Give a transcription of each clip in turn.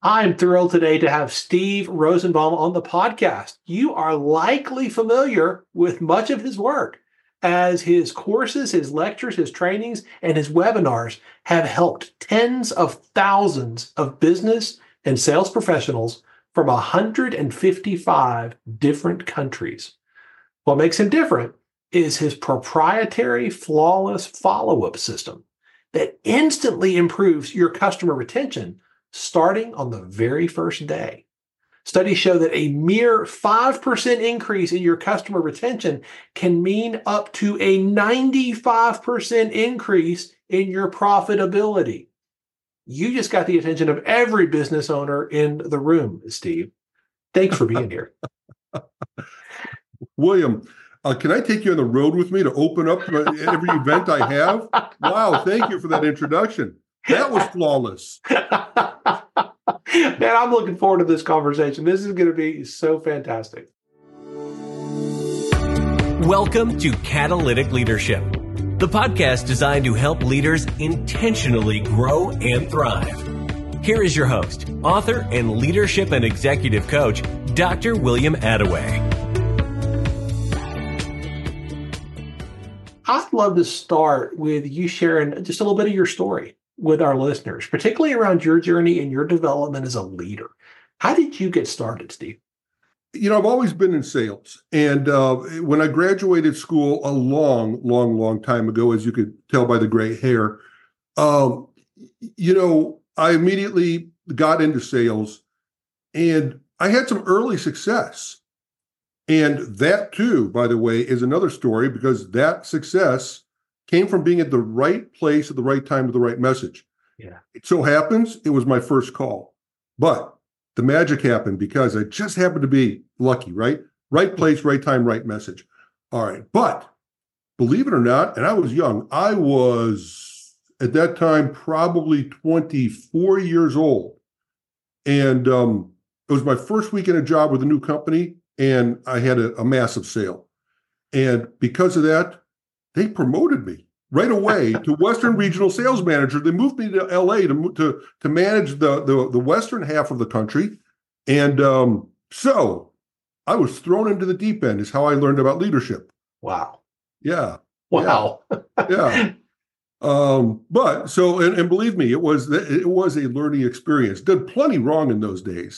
I'm thrilled today to have Steve Rosenbaum on the podcast. You are likely familiar with much of his work, as his courses, his lectures, his trainings, and his webinars have helped tens of thousands of business and sales professionals from 155 different countries. What makes him different is his proprietary flawless follow-up system that instantly improves your customer retention starting on the very first day. Studies show that a mere 5% increase in your customer retention can mean up to a 95% increase in your profitability. You just got the attention of every business owner in the room, Steve. Thanks for being here. William, can I take you on the road with me to open up every event I have? Wow, thank you for that introduction. That was flawless. Man, I'm looking forward to this conversation. This is going to be so fantastic. Welcome to Catalytic Leadership, the podcast designed to help leaders intentionally grow and thrive. Here is your host, author, and leadership and executive coach, Dr. William Attaway. I'd love to start with you sharing just a little bit of your story with our listeners, particularly around your journey and your development as a leader. How did you get started, Steve? I've always been in sales. And when I graduated school a long time ago, as you could tell by the gray hair, I immediately got into sales and I had some early success. And that too, by the way, is another story because that success came from being at the right place at the right time with the right message. Yeah. It so happens it was my first call, but the magic happened because I just happened to be lucky, right? Right place, right time, right message. All right. But believe it or not, and I was young, I was at that time probably 24 years old. And it was my first week in a job with a new company, and I had a massive sale. And because of that, they promoted me right away to Western Regional Sales Manager. They moved me to LA to manage the Western half of the country. And so I was thrown into the deep end is how I learned about leadership. Wow. Yeah. Wow. Yeah. But so, and believe me, it was a learning experience. Did plenty wrong in those days.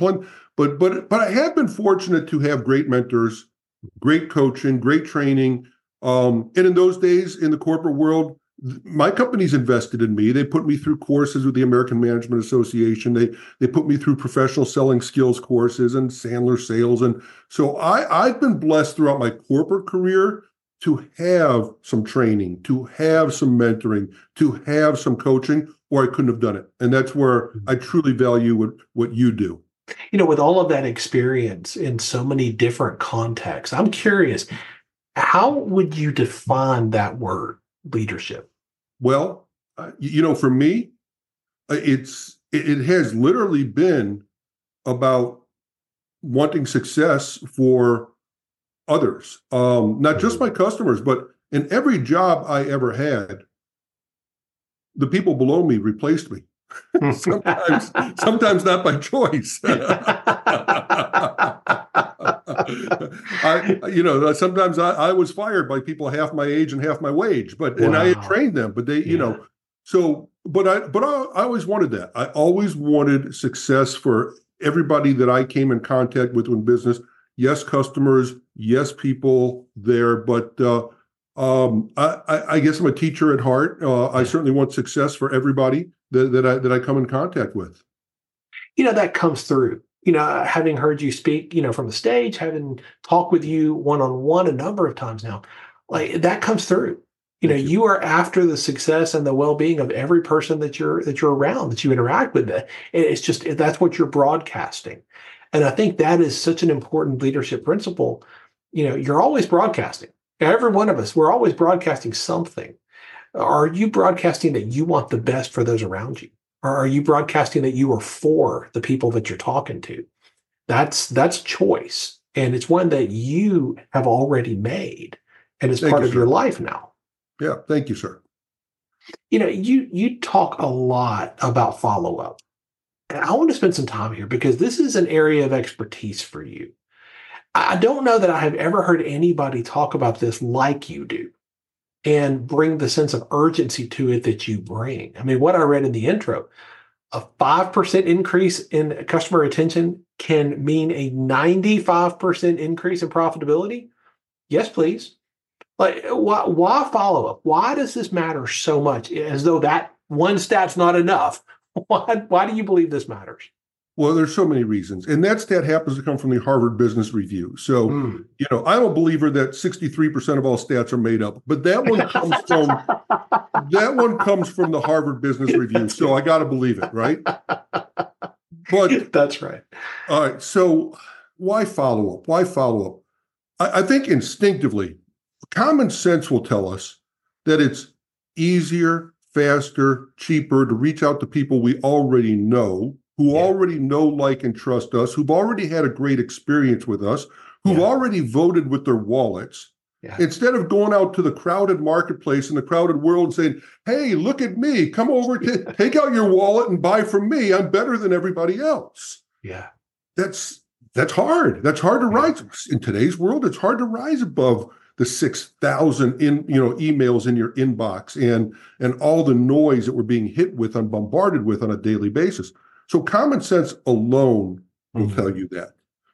But I have been fortunate to have great mentors, great coaching, great training. And in those days in the corporate world, my companies invested in me. They put me through courses with the American Management Association. They put me through professional selling skills courses and Sandler sales. And so I've been blessed throughout my corporate career to have some training, to have some mentoring, to have some coaching, or I couldn't have done it. And that's where I truly value what you do. With all of that experience in so many different contexts, I'm curious, how would you define that word, leadership? Well, for me, it has literally been about wanting success for others, not just my customers, but in every job I ever had, the people below me replaced me. sometimes not by choice. Sometimes I was fired by people half my age and half my wage, and I had trained them, but they, but I always wanted that. I always wanted success for everybody that I came in contact with in business. Yes, customers, yes, people there, but I guess I'm a teacher at heart. I certainly want success for everybody that I come in contact with. That comes through. Having heard you speak, from the stage, having talked with you one-on-one a number of times now, like that comes through. You are after the success and the well-being of every person that you're around, that you interact with. It's just, that's what you're broadcasting. And I think that is such an important leadership principle. You're always broadcasting. Every one of us, we're always broadcasting something. Are you broadcasting that you want the best for those around you? Or are you broadcasting that you are for the people that you're talking to? That's choice. And it's one that you have already made. And it's part of your life now. Yeah. Thank you, sir. You talk a lot about follow-up. And I want to spend some time here because this is an area of expertise for you. I don't know that I have ever heard anybody talk about this like you do and bring the sense of urgency to it that you bring. I mean, what I read in the intro, a 5% increase in customer retention can mean a 95% increase in profitability. Yes, please. Like, why follow up? Why does this matter so much? As though that one stat's not enough. Why do you believe this matters? Well, there's so many reasons. And that stat happens to come from the Harvard Business Review. So, I'm a believer that 63% of all stats are made up, but that one comes from the Harvard Business Review. So I got to believe it, right? But that's right. All right. So why follow up? Why follow up? I think instinctively, common sense will tell us that it's easier, faster, cheaper to reach out to people we already know, who already know, like, and trust us, who've already had a great experience with us, who've already voted with their wallets, instead of going out to the crowded marketplace and the crowded world and saying, hey, look at me, come over, take out your wallet and buy from me. I'm better than everybody else. Yeah. That's hard. That's hard to rise. In today's world, it's hard to rise above the 6,000 emails in your inbox and all the noise that we're being hit with and bombarded with on a daily basis. So common sense alone will tell you that.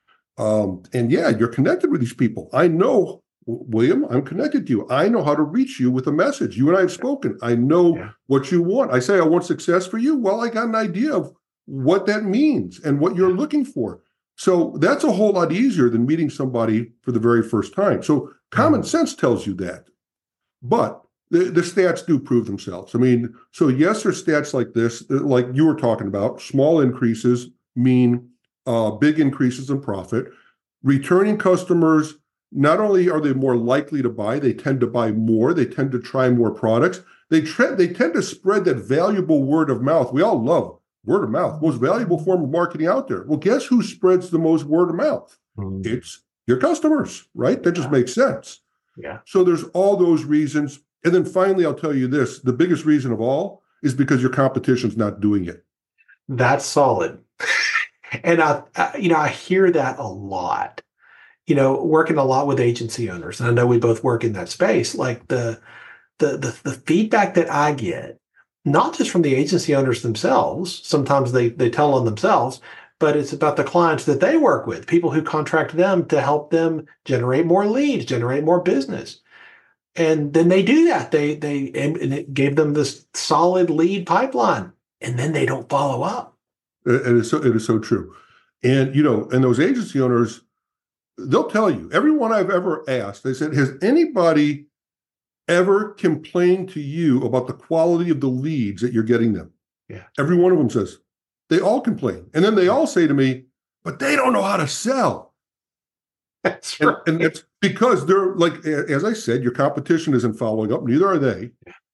You're connected with these people. I know, William, I'm connected to you. I know how to reach you with a message. You and I have spoken. I know what you want. I say I want success for you. Well, I got an idea of what that means and what you're looking for. So that's a whole lot easier than meeting somebody for the very first time. So common sense tells you that. But the stats do prove themselves. I mean, so yes, there's stats like this, like you were talking about. Small increases mean big increases in profit. Returning customers, not only are they more likely to buy, they tend to buy more. They tend to try more products. They tend to spread that valuable word of mouth. We all love word of mouth, most valuable form of marketing out there. Well, guess who spreads the most word of mouth? It's your customers, right? That just makes sense. Yeah. So there's all those reasons. And then finally, I'll tell you this, the biggest reason of all is because your competition's not doing it. That's solid. And I hear that a lot, working a lot with agency owners. And I know we both work in that space. Like the feedback that I get, not just from the agency owners themselves, sometimes they tell on themselves, but it's about the clients that they work with, people who contract them to help them generate more leads, generate more business. And then they do that. And it gave them this solid lead pipeline, and then they don't follow up. It is so true. And, and those agency owners, they'll tell you, everyone I've ever asked, they said, has anybody ever complained to you about the quality of the leads that you're getting them? Yeah. Every one of them says, they all complain. And then they all say to me, but they don't know how to sell. That's right. And it's because they're like, as I said, your competition isn't following up. Neither are they.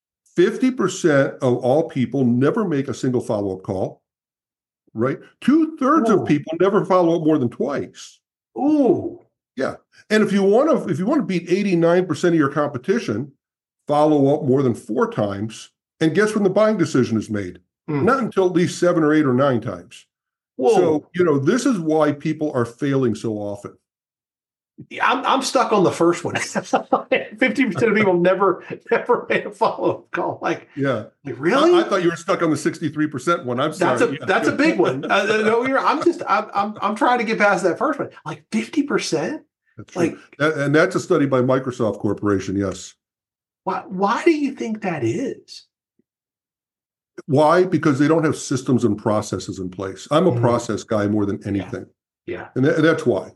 50% of all people never make a single follow-up call, right? 2/3 of people never follow up more than twice. Ooh. Yeah. And if you want to beat 89% of your competition, follow up more than 4 times, and guess when the buying decision is made? Not until at least 7 or 8 or 9 times. Whoa. So, this is why people are failing so often. I'm stuck on the first one. 50% of people never made a follow-up call. Like really? I thought you were stuck on the 63% one. I'm sorry. That's a big one. No, I'm trying to get past that first one. Like 50%. That's like, and that's a study by Microsoft Corporation. Yes. Why do you think that is? Why? Because they don't have systems and processes in place. I'm a process guy more than anything. Yeah. And that's why.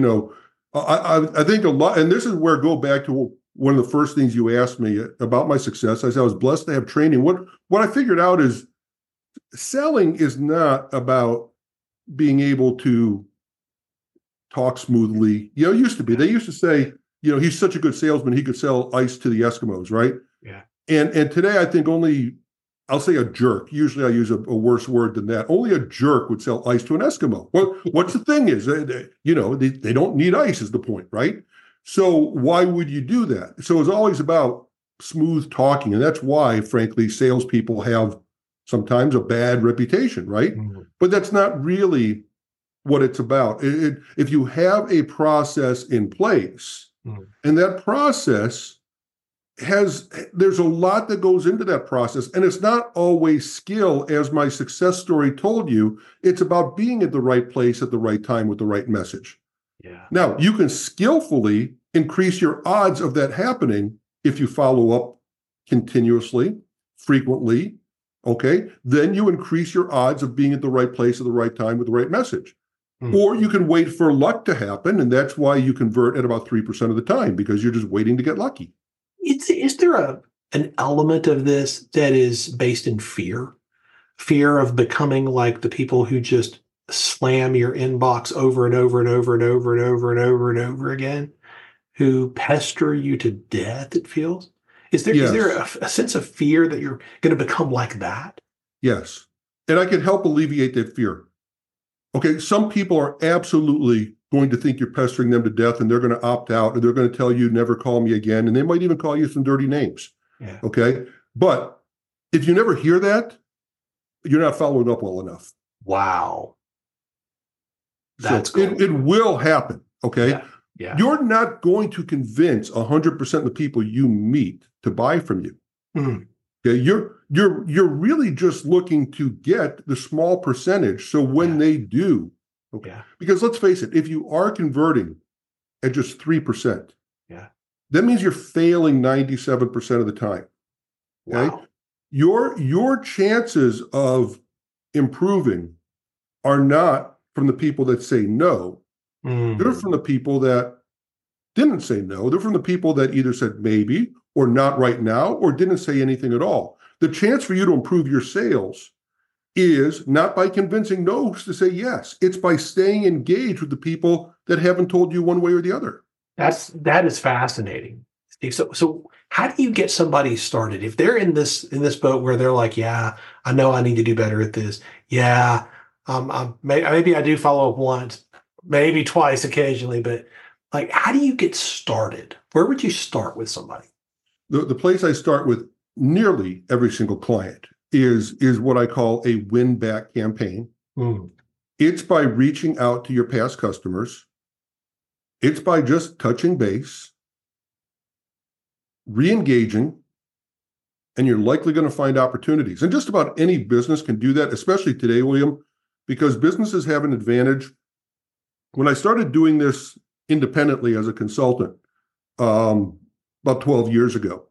I think a lot, and this is where go back to one of the first things you asked me about my success. I said I was blessed to have training. What I figured out is selling is not about being able to talk smoothly. It used to be. They used to say, he's such a good salesman, he could sell ice to the Eskimos, right? Yeah. And today I think only, I'll say a jerk. Usually I use a worse word than that. Only a jerk would sell ice to an Eskimo. Well, what's the thing is, they don't need ice is the point, right? So why would you do that? So it's always about smooth talking. And that's why, frankly, salespeople have sometimes a bad reputation, right? Mm. But that's not really what it's about. If you have a process in place, and that process there's a lot that goes into that process, and it's not always skill, as my success story told you. It's about being at the right place at the right time with the right message. Yeah. Now, you can skillfully increase your odds of that happening if you follow up continuously, frequently, okay? Then you increase your odds of being at the right place at the right time with the right message. Or you can wait for luck to happen, and that's why you convert at about 3% of the time, because you're just waiting to get lucky. Is there an element of this that is based in fear? Fear of becoming like the people who just slam your inbox over and over and over and over and over and over and over again, who pester you to death, it feels? Is there a sense of fear that you're going to become like that? Yes. And I can help alleviate that fear. Okay, some people are absolutely going to think you're pestering them to death, and they're going to opt out, and they're going to tell you, never call me again. And they might even call you some dirty names. Yeah. Okay. But if you never hear that, you're not following up well enough. Wow. That's so cool. it will happen. Okay. Yeah. Yeah. You're not going to convince 100% of the people you meet to buy from you. Mm. Okay. You're really just looking to get the small percentage. So when they do, okay. Yeah. Because let's face it, if you are converting at just 3%, that means you're failing 97% of the time. Okay. Wow. Your chances of improving are not from the people that say no. They're from the people that didn't say no. They're from the people that either said maybe or not right now or didn't say anything at all. The chance for you to improve your sales is not by convincing no's to say yes. It's by staying engaged with the people that haven't told you one way or the other. That is fascinating, Steve. So how do you get somebody started if they're in this boat where they're like, yeah, I know I need to do better at this. Yeah, maybe I do follow up once, maybe twice occasionally, but like, how do you get started? Where would you start with somebody? The place I start with nearly every single client is what I call a win-back campaign. It's by reaching out to your past customers. It's by just touching base, re-engaging, and you're likely going to find opportunities. And just about any business can do that, especially today, William, because businesses have an advantage. When I started doing this independently as a consultant about 12 years ago,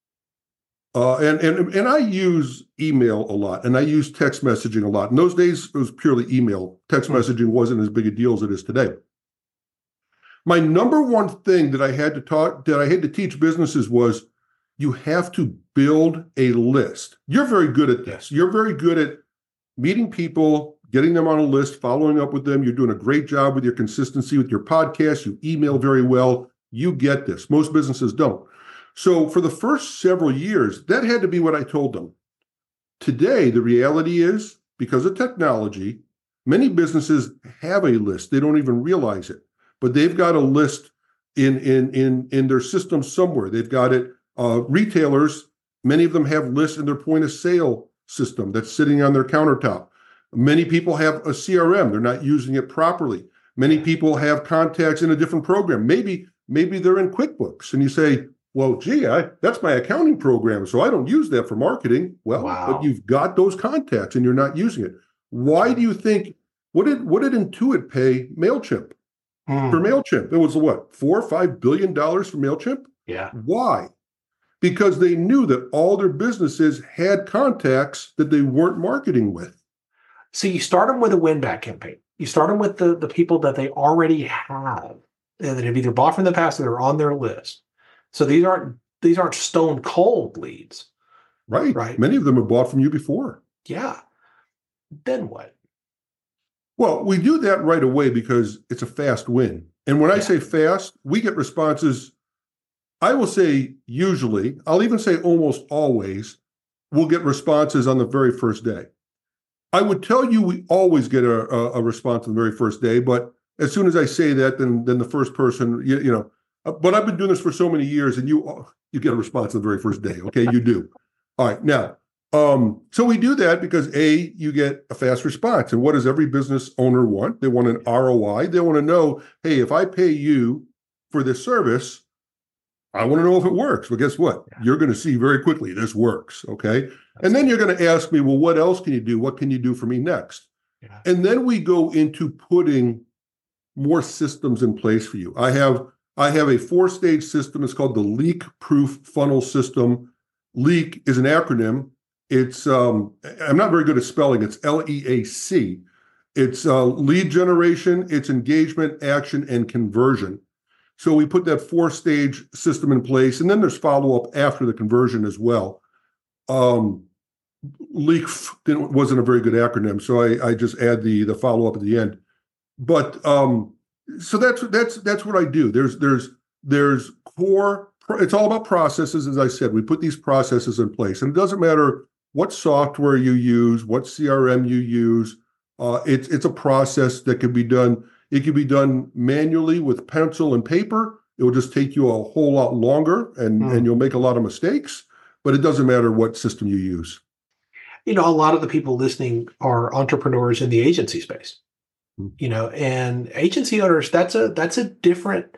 and I use email a lot, and I use text messaging a lot. In those days, it was purely email. Text messaging wasn't as big a deal as it is today. My number one thing that I had to teach businesses was you have to build a list. You're very good at this. You're very good at meeting people, getting them on a list, following up with them. You're doing a great job with your consistency with your podcast. You email very well. You get this. Most businesses don't. So for the first several years, that had to be what I told them. Today, the reality is, because of technology, many businesses have a list. They don't even realize it, but they've got a list in their system somewhere. They've got it. Retailers, many of them have lists in their point of sale system that's sitting on their countertop. Many people have a CRM. They're not using it properly. Many people have contacts in a different program. Maybe they're in QuickBooks, and you say, well, gee, that's my accounting program, so I don't use that for marketing. Well, but you've got those contacts and you're not using it. Why do you think, what did Intuit pay MailChimp for MailChimp? It was what, $4 or $5 billion for MailChimp? Yeah. Why? Because they knew that all their businesses had contacts that they weren't marketing with. So you start them with a win-back campaign. You start them with the people that they already have, that have either bought from the past or they're on their list. So these aren't stone cold leads. Right. Many of them have bought from you before. Yeah. Then what? Well, we do that right away because it's a fast win. And when I say fast, we get responses, I will say usually, I'll even say almost always, we'll get responses on the very first day. I would tell you we always get a response on the very first day, but as soon as I say that, then the first person, you know, but I've been doing this for so many years, and you get a response on the very first day. Okay, you do. All right. Now, So we do that because you get a fast response. And what does every business owner want? They want an ROI. They want to know, hey, if I pay you for this service, I want to know if it works. But guess what? Yeah. You're going to see very quickly this works. Okay. And then you're going to ask me, well, what else can you do? What can you do for me next? Yeah. And then we go into putting more systems in place for you. I have a 4-stage system. It's called the Leak-Proof Funnel System. LEAK is an acronym. It's I'm not very good at spelling. It's LEAC. It's lead generation, it's engagement, action, and conversion. So we put that 4-stage system in place, and then there's follow-up after the conversion as well. LEAK wasn't a very good acronym, so I just add the follow-up at the end. But so that's what I do. There's core. It's all about processes, as I said. We put these processes in place, and it doesn't matter what software you use, what CRM you use. It's a process that can be done. It can be done manually with pencil and paper. It will just take you a whole lot longer, and you'll make a lot of mistakes. But it doesn't matter what system you use. A lot of the people listening are entrepreneurs in the agency space. And agency owners, that's a different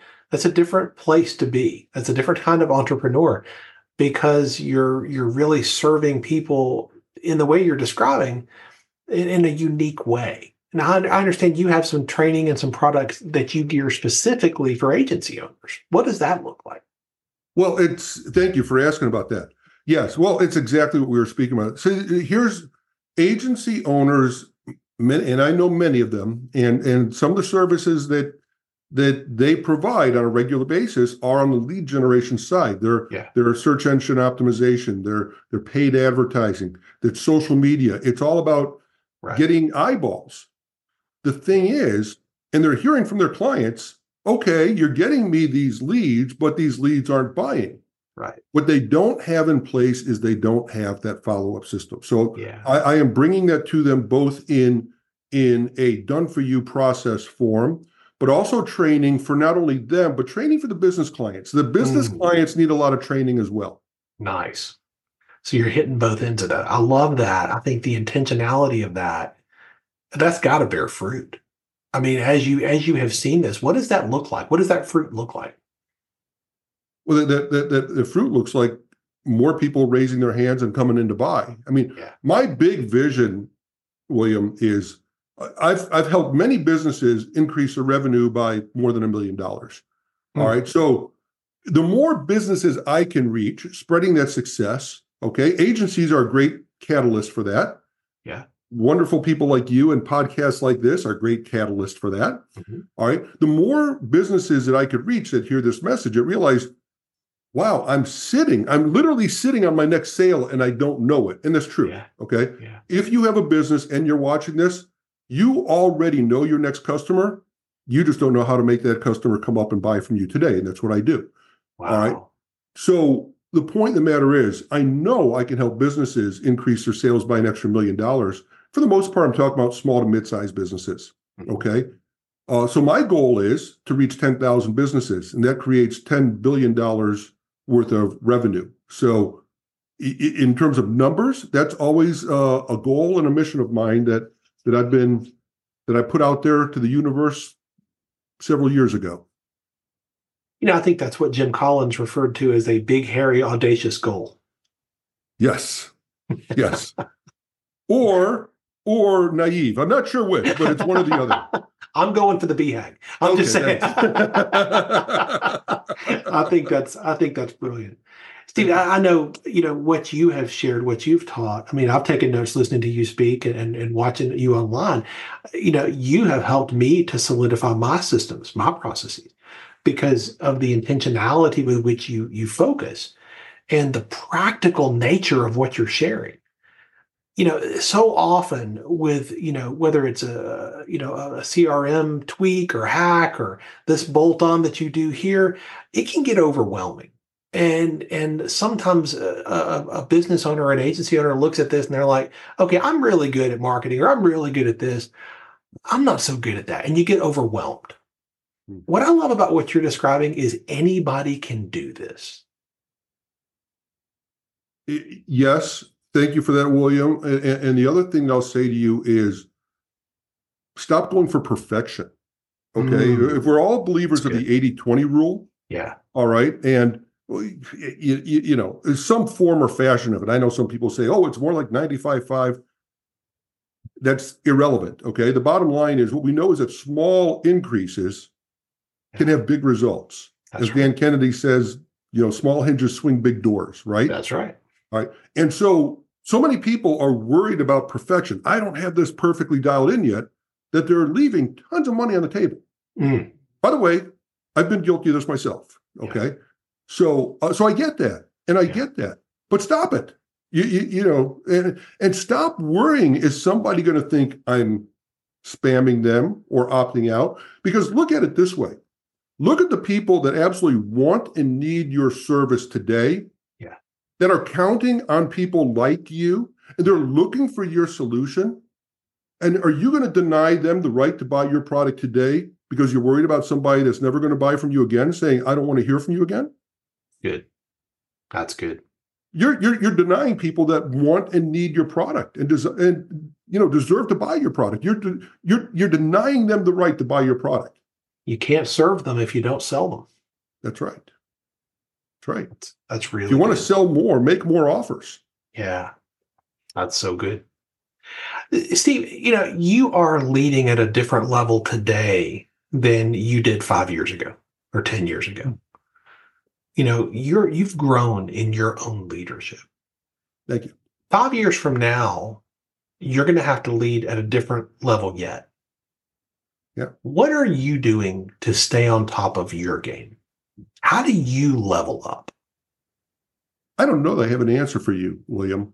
place to be. That's a different kind of entrepreneur, because you're really serving people in the way you're describing in a unique way. Now, I understand you have some training and some products that you gear specifically for agency owners. What does that look like? Well, thank you for asking about that. Yes, well, it's exactly what we were speaking about. So here's agency owners, and I know many of them, and some of the services that they provide on a regular basis are on the lead generation side. They're search engine optimization, they're paid advertising, that's social media. It's all about getting eyeballs. The thing is, and they're hearing from their clients, okay, you're getting me these leads, but these leads aren't buying. Right. What they don't have in place is they don't have that follow-up system. So I am bringing that to them both in a done-for-you process form, but also training for not only them, but training for the business clients. The business clients need a lot of training as well. Nice. So you're hitting both ends of that. I love that. I think the intentionality of that's got to bear fruit. I mean, as you have seen this, what does that look like? What does that fruit look like? Well, the fruit looks like more people raising their hands and coming in to buy. I mean, my big vision, William, is I've helped many businesses increase their revenue by more than $1 million. All right. So the more businesses I can reach, spreading that success. Okay. Agencies are a great catalyst for that. Yeah. Wonderful people like you and podcasts like this are great catalysts for that. All right. The more businesses that I could reach that hear this message, I realized, wow, I'm literally sitting on my next sale and I don't know it. And that's true. Yeah. Okay. Yeah. If you have a business and you're watching this, you already know your next customer. You just don't know how to make that customer come up and buy from you today. And that's what I do. Wow. All right. So the point of the matter is, I know I can help businesses increase their sales by an extra $1 million. For the most part, I'm talking about small to mid-sized businesses. Okay. So my goal is to reach 10,000 businesses, and that creates $10 billion worth of revenue. So in terms of numbers, that's always a goal and a mission of mine that I put out there to the universe several years ago. I think that's what Jim Collins referred to as a big, hairy, audacious goal. Yes. Yes. Or naive. I'm not sure which, but it's one or the other. I'm going for the BHAG. I'm just saying. I think that's brilliant. Steve, I know, what you have shared, what you've taught. I mean, I've taken notes listening to you speak and watching you online. You have helped me to solidify my systems, my processes, because of the intentionality with which you focus and the practical nature of what you're sharing. So often with, whether it's a CRM tweak or hack or this bolt on that you do here, it can get overwhelming. And sometimes a business owner or an agency owner looks at this and they're like, okay, I'm really good at marketing, or I'm really good at this. I'm not so good at that. And you get overwhelmed. What I love about what you're describing is anybody can do this. Yes. Thank you for that, William. And the other thing I'll say to you is stop going for perfection. Okay. If we're all believers of the 80-20 rule, yeah. All right. And, you know, there's some form or fashion of it. I know some people say, oh, it's more like 95-5. That's irrelevant. Okay. The bottom line is what we know is that small increases can have big results. As Dan Kennedy says, you know, small hinges swing big doors, right? That's right. All right. And so many people are worried about perfection. I don't have this perfectly dialed in yet, that they're leaving tons of money on the table. By the way, I've been guilty of this myself. Okay. Yeah. So I get that. And I get that. But stop it. You know, and stop worrying. Is somebody going to think I'm spamming them or opting out? Because look at it this way. Look at the people that absolutely want and need your service today, that are counting on people like you, and they're looking for your solution. And are you going to deny them the right to buy your product today because you're worried about somebody that's never going to buy from you again, saying, I don't want to hear from you again? Good. That's good. You're denying people that want and need your product and you know, deserve to buy your product. You're denying them the right to buy your product. You can't serve them if you don't sell them. That's right. That's right. That's really if you want to sell more, make more offers. Yeah. That's so good. Steve, you know, you are leading at a different level today than you did 5 years ago or 10 years ago. You know, you've grown in your own leadership. Thank you. 5 years from now, you're going to have to lead at a different level yet. Yeah. What are you doing to stay on top of your game? How do you level up? I don't know that I have an answer for you, William.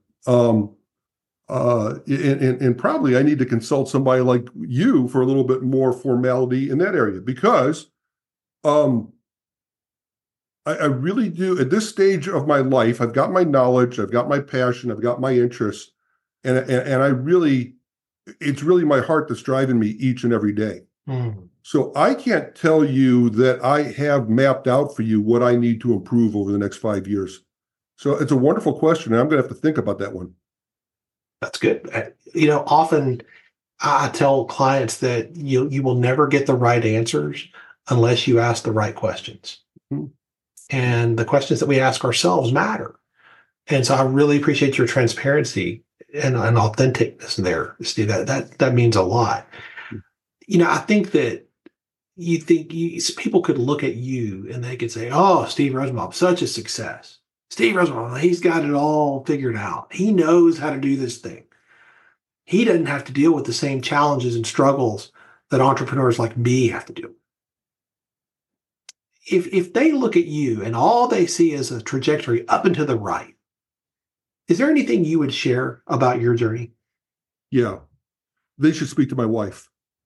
And probably I need to consult somebody like you for a little bit more formality in that area, because I really do. At this stage of my life, I've got my knowledge, I've got my passion, I've got my interests, and I really, it's really my heart that's driving me each and every day. So I can't tell you that I have mapped out for you what I need to improve over the next 5 years. So it's a wonderful question, and I'm going to have to think about that one. That's good. You know, often I tell clients that you will never get the right answers unless you ask the right questions. And the questions that we ask ourselves matter. And so I really appreciate your transparency and authenticness there, Steve. That means a lot. You know, I think that people could look at you and they could say, oh, Steve Rosenbaum, such a success. Steve Rosenbaum, he's got it all figured out. He knows how to do this thing. He doesn't have to deal with the same challenges and struggles that entrepreneurs like me have to deal with. If they look at you and all they see is a trajectory up and to the right, is there anything you would share about your journey? Yeah. They should speak to my wife.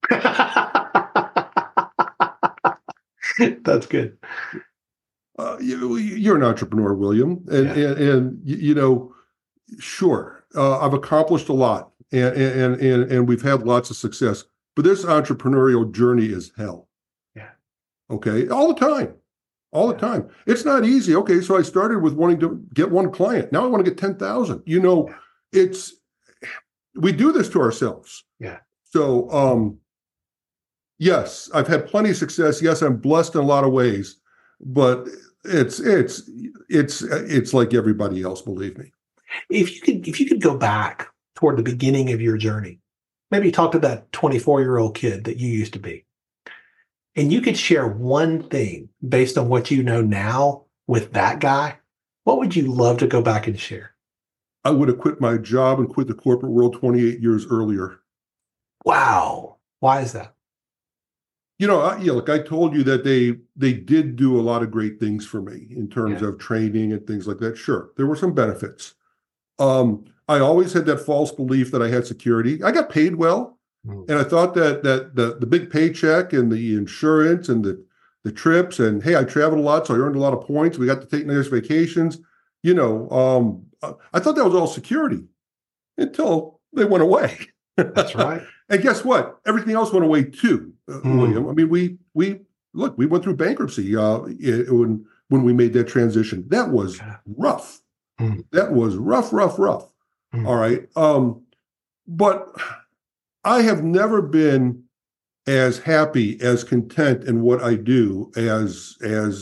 That's good. You're an entrepreneur, William, and you know, sure, I've accomplished a lot, and we've had lots of success. But this entrepreneurial journey is hell. Yeah. Okay, all the time. It's not easy. Okay, so I started with wanting to get one client. Now I want to get 10,000. You know, we do this to ourselves. Yeah. So, yes, I've had plenty of success. Yes, I'm blessed in a lot of ways, but it's like everybody else, believe me. If you could go back toward the beginning of your journey, maybe talk to that 24-year-old kid that you used to be, and you could share one thing based on what you know now with that guy, what would you love to go back and share? I would have quit my job and quit the corporate world 28 years earlier. Wow. Why is that? You know, look, I told you that they did do a lot of great things for me in terms of training and things like that. Sure, there were some benefits. I always had that false belief that I had security. I got paid well, and I thought that the big paycheck and the insurance and the trips and, hey, I traveled a lot, so I earned a lot of points. We got to take nice vacations. You know, I thought that was all security until they went away. That's right. And guess what? Everything else went away too, William. I mean, we went through bankruptcy when we made that transition. That was rough. That was rough. All right. But I have never been as happy, as content in what I do as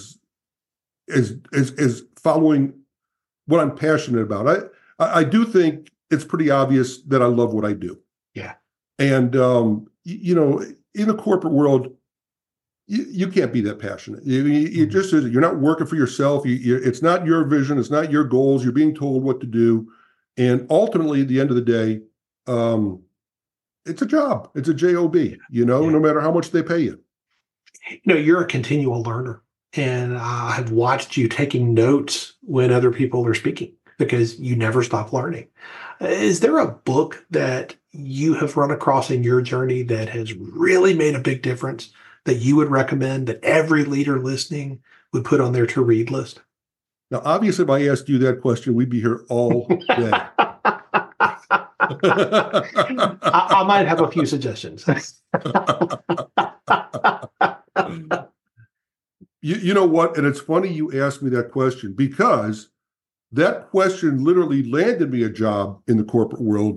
following what I'm passionate about. I do think it's pretty obvious that I love what I do. Yeah. And in the corporate world, you can't be that passionate. You just you're not working for yourself. It's not your vision. It's not your goals. You're being told what to do, and ultimately, at the end of the day, it's a job. It's a job. No matter how much they pay you. You're a continual learner, and I've watched you taking notes when other people are speaking because you never stop learning. Is there a book that you have run across in your journey that has really made a big difference that you would recommend that every leader listening would put on their to-read list? Now, obviously, if I asked you that question, we'd be here all day. I might have a few suggestions. You know what? And it's funny you asked me that question because that question literally landed me a job in the corporate world.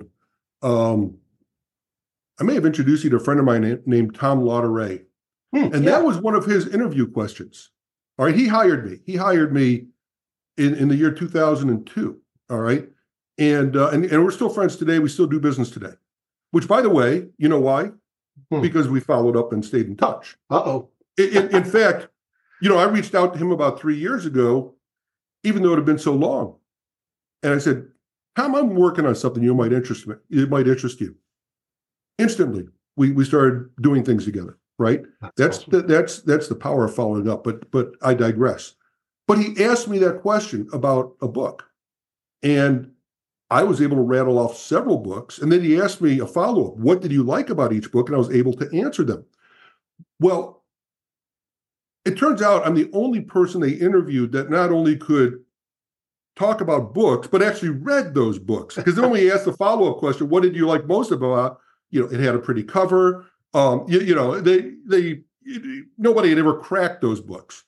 I may have introduced you to a friend of mine named Tom Lauderay. That was one of his interview questions. All right. He hired me in the year 2002. All right. And we're still friends today. We still do business today, which, by the way, you know why? Because we followed up and stayed in touch. Uh-oh. In fact, I reached out to him about 3 years ago, even though it had been so long. And I said, Tom, I'm working on something it might interest you. Instantly, we started doing things together. Right. That's the power of following up. But I digress. But he asked me that question about a book, and I was able to rattle off several books. And then he asked me a follow-up. What did you like about each book? And I was able to answer them. Well, it turns out I'm the only person they interviewed that not only could talk about books, but actually read those books. Because then when we asked the follow-up question, what did you like most about? It had a pretty cover. Nobody had ever cracked those books.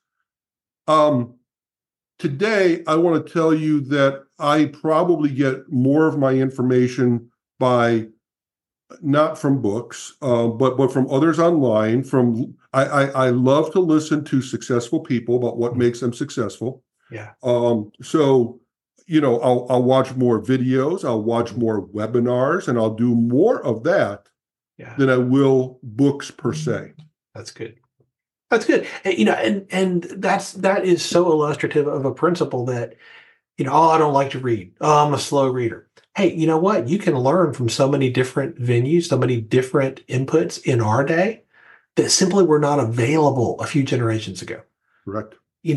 Today, I want to tell you that I probably get more of my information not from books, but from others online. I love to listen to successful people about what makes them successful. Yeah. So, I'll watch more videos, I'll watch more webinars, and I'll do more of that than I will books per se. That's good. That's good. And that is so illustrative of a principle that, I don't like to read. Oh, I'm a slow reader. Hey, you know what? You can learn from so many different venues, so many different inputs in our day that simply were not available a few generations ago. Correct.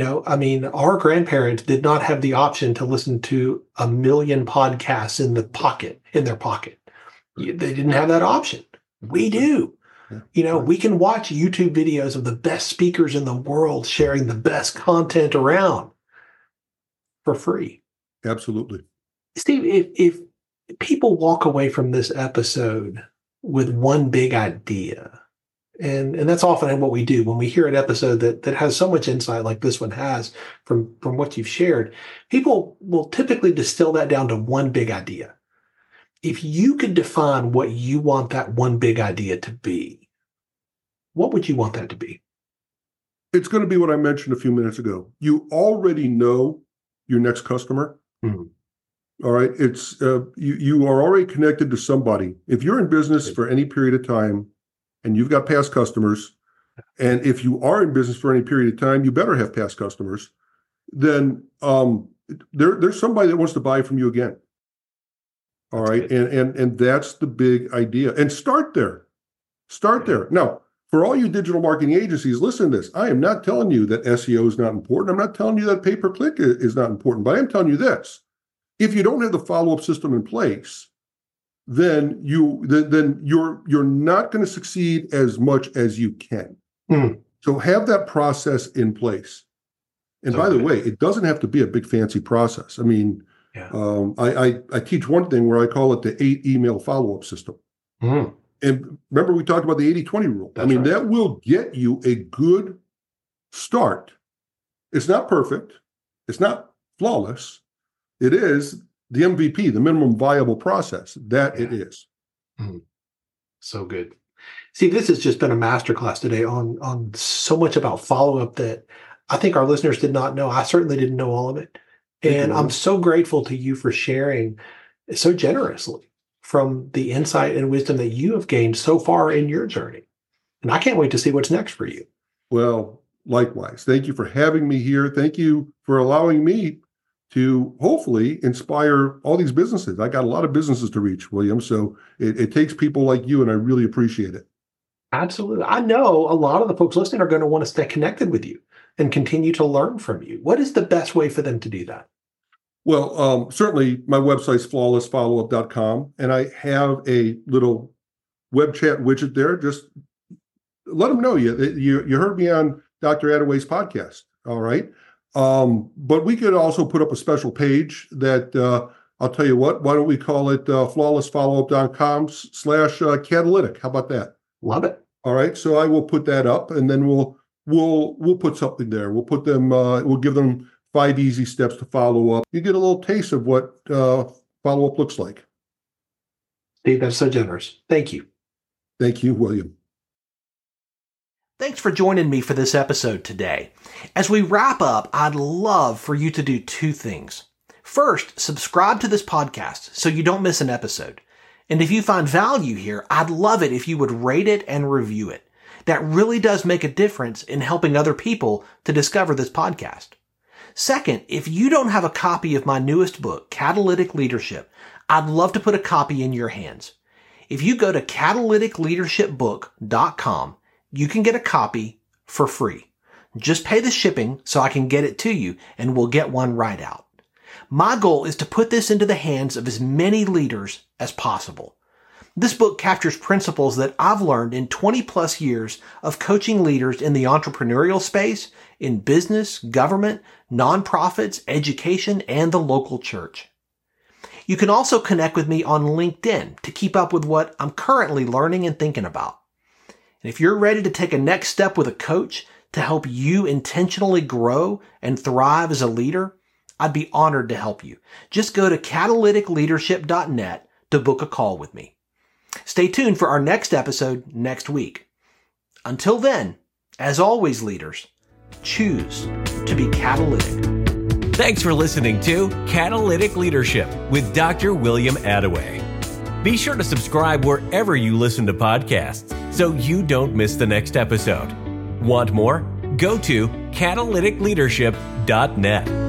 Our grandparents did not have the option to listen to 1 million podcasts in their pocket. They didn't have that option. We do. We can watch YouTube videos of the best speakers in the world sharing the best content around for free. Absolutely. Steve, if people walk away from this episode with one big idea, and that's often what we do when we hear an episode that has so much insight like this one has from what you've shared, people will typically distill that down to one big idea. If you could define what you want that one big idea to be, what would you want that to be? It's going to be what I mentioned a few minutes ago. You already know your next customer. Mm-hmm. All right. It's you are already connected to somebody. If you're in business for any period of time and you've got past customers, and if you are in business for any period of time, you better have past customers, then there's somebody that wants to buy from you again. All right. And that's the big idea. And start there. Start there. Now, for all you digital marketing agencies, listen to this. I am not telling you that SEO is not important. I'm not telling you that pay-per-click is not important, but I am telling you this. If you don't have the follow-up system in place, then you're not going to succeed as much as you can. So have that process in place. And by the way, it doesn't have to be a big fancy process. I mean, I teach one thing where I call it the 8 email follow-up system. And remember, we talked about the 80-20 rule. That's right. That will get you a good start. It's not perfect. It's not flawless. It is the MVP, the minimum viable process, that it is. Mm-hmm. So good. See, this has just been a masterclass today on so much about follow-up that I think our listeners did not know. I certainly didn't know all of it. And I'm so grateful to you for sharing so generously from the insight and wisdom that you have gained so far in your journey. And I can't wait to see what's next for you. Well, likewise. Thank you for having me here. Thank you for allowing me to hopefully inspire all these businesses. I got a lot of businesses to reach, William. So it takes people like you, and I really appreciate it. Absolutely. I know a lot of the folks listening are going to want to stay connected with you and continue to learn from you. What is the best way for them to do that? Well, certainly my website's flawlessfollowup.com, and I have a little web chat widget there. Just let them know you heard me on Dr. Attaway's podcast. All right. But we could also put up a special page that I'll tell you what, why don't we call it flawlessfollowup.com/catalytic? How about that? Love it. All right. So I will put that up, and then we'll put something there. We'll put them, we'll give them 5 easy steps to follow up. You get a little taste of what follow-up looks like. Steve, that's so generous. Thank you. Thank you, William. Thanks for joining me for this episode today. As we wrap up, I'd love for you to do 2 things. First, subscribe to this podcast so you don't miss an episode. And if you find value here, I'd love it if you would rate it and review it. That really does make a difference in helping other people to discover this podcast. Second, if you don't have a copy of my newest book, Catalytic Leadership, I'd love to put a copy in your hands. If you go to catalyticleadershipbook.com, you can get a copy for free. Just pay the shipping so I can get it to you, and we'll get one right out. My goal is to put this into the hands of as many leaders as possible. This book captures principles that I've learned in 20 plus years of coaching leaders in the entrepreneurial space, in business, government, nonprofits, education, and the local church. You can also connect with me on LinkedIn to keep up with what I'm currently learning and thinking about. And if you're ready to take a next step with a coach to help you intentionally grow and thrive as a leader, I'd be honored to help you. Just go to catalyticleadership.net to book a call with me. Stay tuned for our next episode next week. Until then, as always, leaders, choose to be catalytic. Thanks for listening to Catalytic Leadership with Dr. William Attaway. Be sure to subscribe wherever you listen to podcasts so you don't miss the next episode. Want more? Go to catalyticleadership.net.